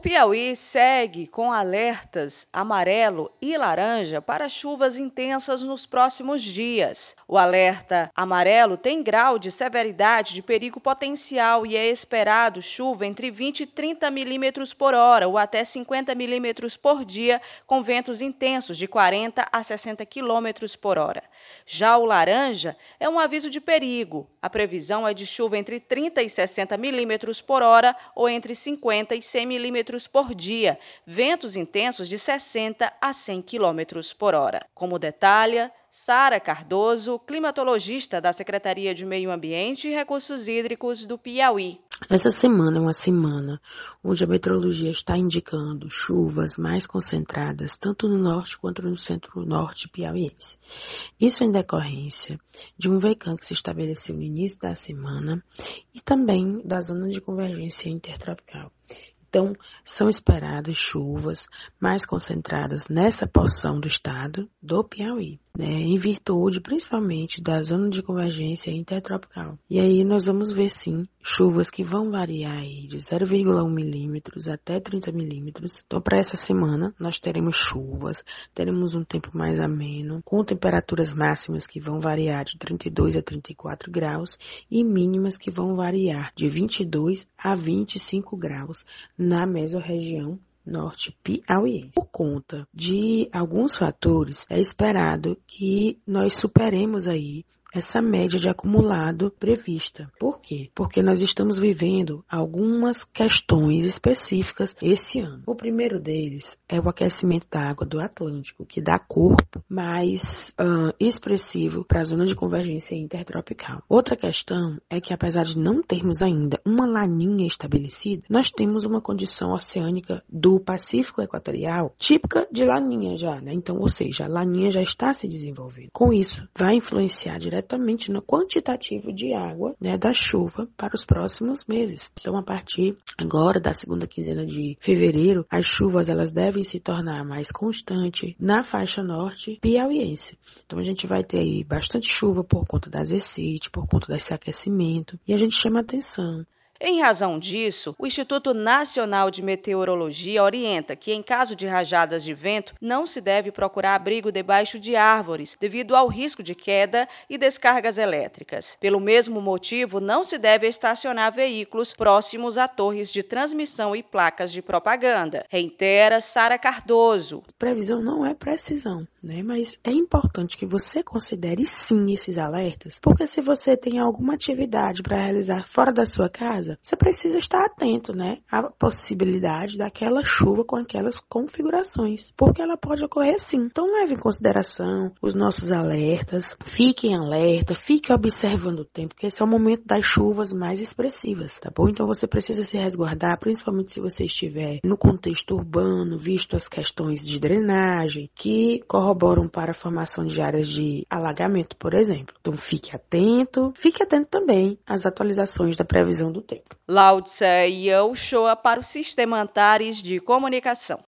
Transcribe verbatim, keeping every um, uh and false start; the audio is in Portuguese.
Piauí segue com alertas amarelo e laranja para chuvas intensas nos próximos dias. O alerta amarelo tem grau de severidade de perigo potencial e é esperado chuva entre vinte e trinta milímetros por hora ou até cinquenta milímetros por dia, com ventos intensos de quarenta a sessenta quilômetros por hora. Já o laranja é um aviso de perigo. A previsão é de chuva entre trinta e sessenta milímetros por hora ou entre cinquenta e cem milímetros por dia, ventos intensos de sessenta a cem quilômetros por hora. Como detalha Sara Cardoso, climatologista da Secretaria de Meio Ambiente e Recursos Hídricos do Piauí. Essa semana é uma semana onde a meteorologia está indicando chuvas mais concentradas tanto no norte quanto no centro-norte piauiense. Isso em decorrência de um vulcão que se estabeleceu no início da semana e também da zona de convergência intertropical. Então, são esperadas chuvas mais concentradas nessa porção do estado do Piauí, né, em virtude principalmente da zona de convergência intertropical. E aí nós vamos ver sim chuvas que vão variar aí de zero vírgula um milímetros até trinta milímetros. Então, para essa semana, nós teremos chuvas, teremos um tempo mais ameno, com temperaturas máximas que vão variar de trinta e dois a trinta e quatro graus e mínimas que vão variar de vinte e dois a vinte e cinco graus na mesorregião norte piauiense. Por conta de alguns fatores, é esperado que nós superemos aí essa média de acumulado prevista. Por quê? Porque nós estamos vivendo algumas questões específicas esse ano. O primeiro deles é o aquecimento da água do Atlântico, que dá corpo mais uh, expressivo para a zona de convergência intertropical. Outra questão é que, apesar de não termos ainda uma laninha estabelecida, nós temos uma condição oceânica do Pacífico Equatorial típica de laninha já, né? Então, ou seja, a laninha já está se desenvolvendo. Com isso, vai influenciar diretamente diretamente no quantitativo de água, né, da chuva para os próximos meses. Então, a partir agora da segunda quinzena de fevereiro, as chuvas elas devem se tornar mais constantes na faixa norte piauiense. Então, a gente vai ter aí bastante chuva por conta das excite, por conta desse aquecimento, e a gente chama atenção. Em razão disso, o Instituto Nacional de Meteorologia orienta que, em caso de rajadas de vento, não se deve procurar abrigo debaixo de árvores, devido ao risco de queda e descargas elétricas. Pelo mesmo motivo, não se deve estacionar veículos próximos a torres de transmissão e placas de propaganda. Reitera Sara Cardoso. Previsão não é precisão, né? Mas é importante que você considere sim esses alertas, porque se você tem alguma atividade para realizar fora da sua casa, você precisa estar atento, né, à possibilidade daquela chuva com aquelas configurações, porque ela pode ocorrer sim. Então leve em consideração os nossos alertas, fiquem alerta, fique observando o tempo, porque esse é o momento das chuvas mais expressivas, tá bom? Então você precisa se resguardar, principalmente se você estiver no contexto urbano, visto as questões de drenagem, que corroboram para a formação de áreas de alagamento, por exemplo. Então fique atento, fique atento também às atualizações da previsão do tempo. Lautsa Yoshua para o Sistema Antares de Comunicação.